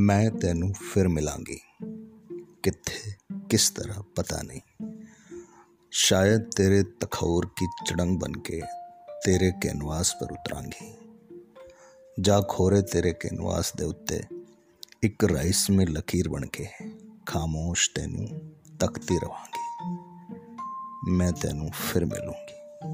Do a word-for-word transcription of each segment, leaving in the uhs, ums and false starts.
मैं तैनू फिर मिलांगी, कित्थे किस तरह पता नहीं। शायद तेरे तखौर की चड़ंग बन के तेरे कैनवास पर उतरांगी। जा खोरे तेरे कैनवास दे उत्ते एक राइस में लकीर बन के खामोश तैनू तकती रवांगी। मैं तैनू फिर मिलूंगी।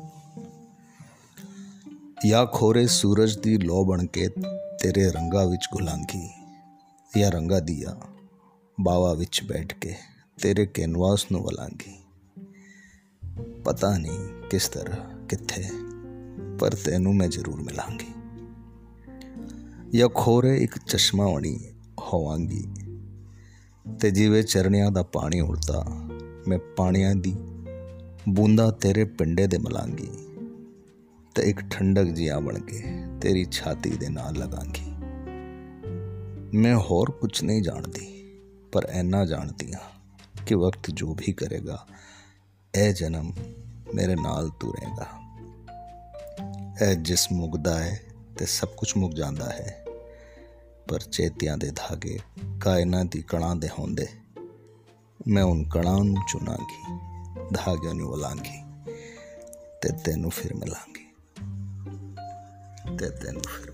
या खोरे सूरज दी लौ बन के तेरे रंगा विच घुलांगी, या रंगा दिया बावा विच बैठ के तेरे कैनवास नू वलांगी। पता नहीं किस तरह कित्थे, पर तैनू मैं जरूर मिलांगी। या खोरे एक चश्मा बनी होवांगी ते जिवे चरनियां दा पानी उड़ता मैं पानियां दी बूंदा तेरे पिंडे दे मलांगी ते एक ठंडक जिया बन के तेरी छाती दे नाल लगांगी। मैं होर कुछ नहीं जानती, पर ऐना जानती हाँ कि वक्त जो भी करेगा ए जन्म मेरे नाल तू रहेगा। ए जिस्म मुकदा है ते सब कुछ मुक जांदा है, पर चेतियां दे धागे कायनात दी कणां दे होंदे मैं उन कणां नू चुनांगी, धागियां नू वलांगी ते तैनू फिर मिलांगी ते तैनू फिर